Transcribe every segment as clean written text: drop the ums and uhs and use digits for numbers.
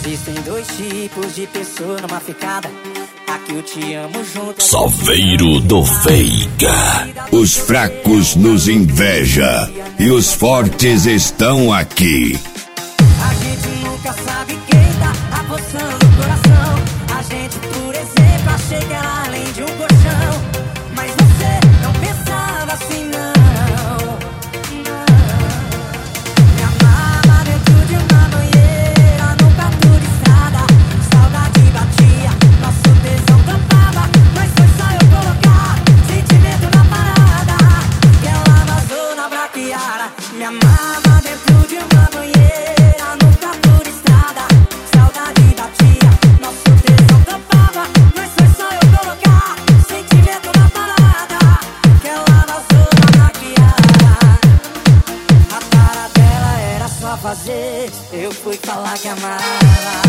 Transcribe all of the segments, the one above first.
Existem dois tipos de pessoa numa ficada. Aqui eu te amo junto. Salveiro do Veiga. Os fracos nos inveja e os fortes estão aqui. A gente nunca sabe quem tá apostando o coração. A gente, por exemplo, achei que era além de um colchão. Mas você não pensava assim, não. Me amava dentro de uma banheira, num prato de estrada. Saudade batia, nosso tesão tampava. Mas foi só eu colocar sentimento na parada que ela vazou na braquiara. Me amava dentro de uma banheira, num prato de estrada. Saudade batia, nosso tesão tampava. Mas foi só eu colocar sentimento na parada que ela vazou na braquiara. A cara dela era só fazer, eu fui falar que amava.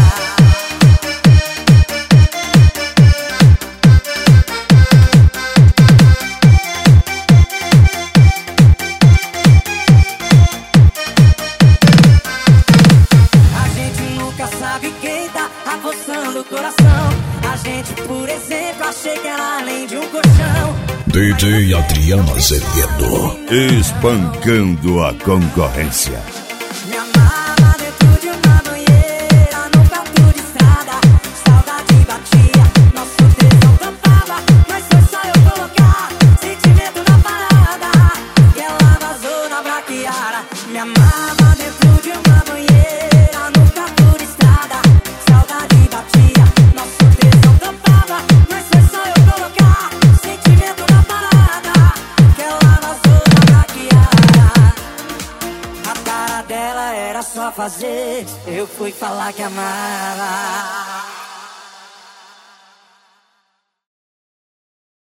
Sabe quem tá apostando o coração? A gente, por exemplo, achei que era além de um colchão. DJ Adriano Azevedo. Espancando a concorrência. Me amava dentro de uma banheira, num prato de estrada. Saudade batia, nosso tesão tampava. Mas foi só eu colocar sentimento na parada que ela vazou na braquiara. Me amava dentro de uma banheira, num prato de estrada. Saudade batia, nosso tesão tampava. Mas foi só eu colocar sentimento na parada que ela vazou na braquiara. A cara dela era só fazer, eu fui falar que amava.